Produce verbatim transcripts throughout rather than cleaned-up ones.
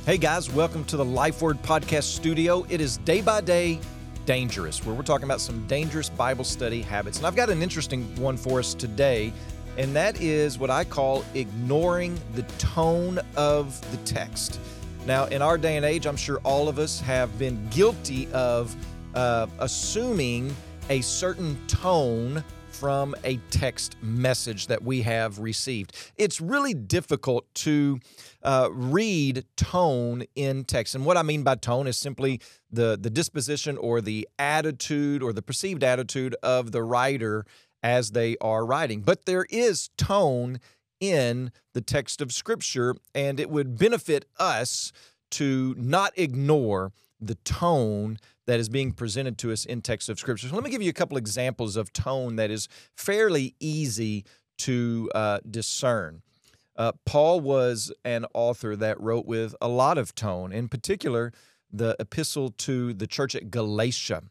Hey guys, welcome to the Life Word Podcast studio. It is Day by Day Dangerous, where we're talking about some dangerous Bible study habits. And I've got an interesting one for us today, and that is what I call ignoring the tone of the text. Now, in our day and age, I'm sure all of us have been guilty of uh, assuming a certain tone from a text message that we have received. It's really difficult to uh, read tone in text. And what I mean by tone is simply the, the disposition or the attitude or the perceived attitude of the writer as they are writing. But there is tone in the text of Scripture, and it would benefit us to not ignore the tone that is being presented to us in text of Scripture. So let me give you a couple examples of tone that is fairly easy to uh, discern. Uh, Paul was an author that wrote with a lot of tone, in particular, the epistle to the church at Galatia.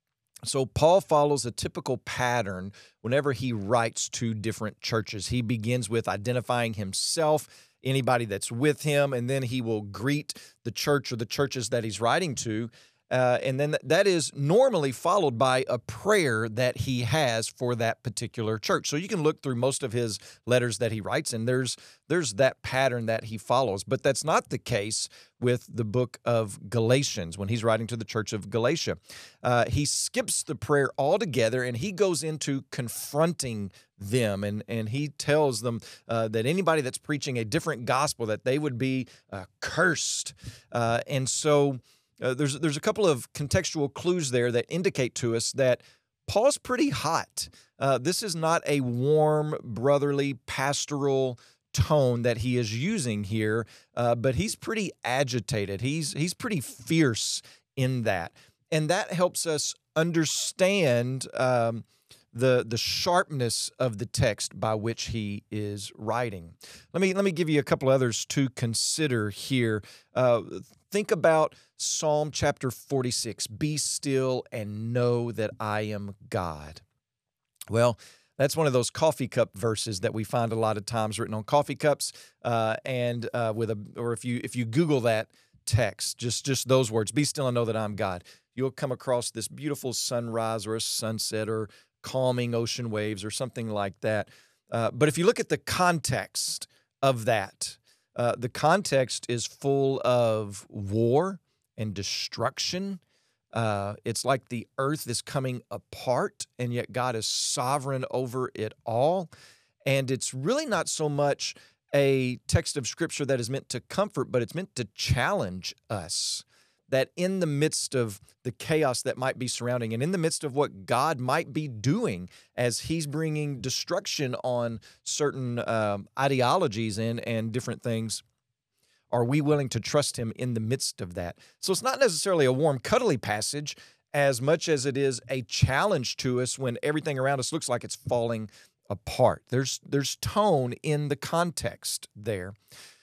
So Paul follows a typical pattern whenever he writes to different churches. He begins with identifying himself, anybody that's with him, and then he will greet the church or the churches that he's writing to. Uh, and then that is normally followed by a prayer that he has for that particular church. So you can look through most of his letters that he writes, and there's there's that pattern that he follows. But that's not the case with the book of Galatians when he's writing to the church of Galatia. Uh, he skips the prayer altogether, and he goes into confronting them, and, and he tells them uh, that anybody that's preaching a different gospel, that they would be uh, cursed. Uh, and so... Uh, there's there's a couple of contextual clues there that indicate to us that Paul's pretty hot. Uh, this is not a warm, brotherly, pastoral tone that he is using here, uh, but he's pretty agitated. He's he's pretty fierce in that, and that helps us understand um, the the sharpness of the text by which he is writing. Let me let me give you a couple others to consider here. Uh, think about Psalm chapter forty-six, "Be still and know that I am God." Well, that's one of those coffee cup verses that we find a lot of times written on coffee cups, uh, and uh, with a or if you if you Google that text, just just those words, "Be still and know that I'm God," you'll come across this beautiful sunrise or a sunset or calming ocean waves or something like that. Uh, but if you look at the context of that, uh, the context is full of war and destruction. Uh, it's like the earth is coming apart, and yet God is sovereign over it all. And it's really not so much a text of Scripture that is meant to comfort, but it's meant to challenge us. That in the midst of the chaos that might be surrounding and in the midst of what God might be doing as he's bringing destruction on certain um, ideologies and, and different things, are we willing to trust him in the midst of that? So it's not necessarily a warm, cuddly passage as much as it is a challenge to us when everything around us looks like it's falling apart. There's, there's tone in the context there.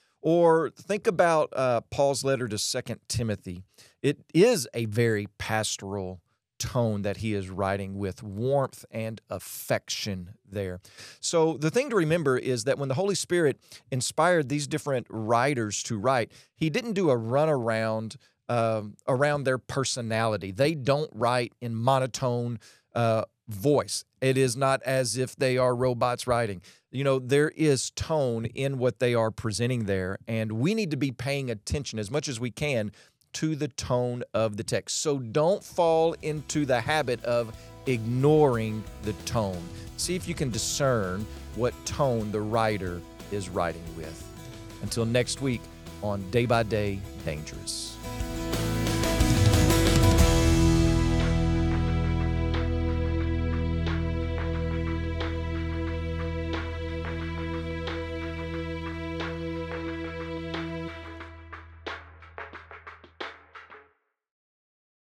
Or think about uh, Paul's letter to Second Timothy. It is a very pastoral tone that he is writing with warmth and affection there. So the thing to remember is that when the Holy Spirit inspired these different writers to write, he didn't do a runaround uh, around their personality. They don't write in monotone uh, voice. It is not as if they are robots writing. You know, there is tone in what they are presenting there, and we need to be paying attention as much as we can to the tone of the text. So don't fall into the habit of ignoring the tone. See if you can discern what tone the writer is writing with. Until next week on Day by Day Dangerous.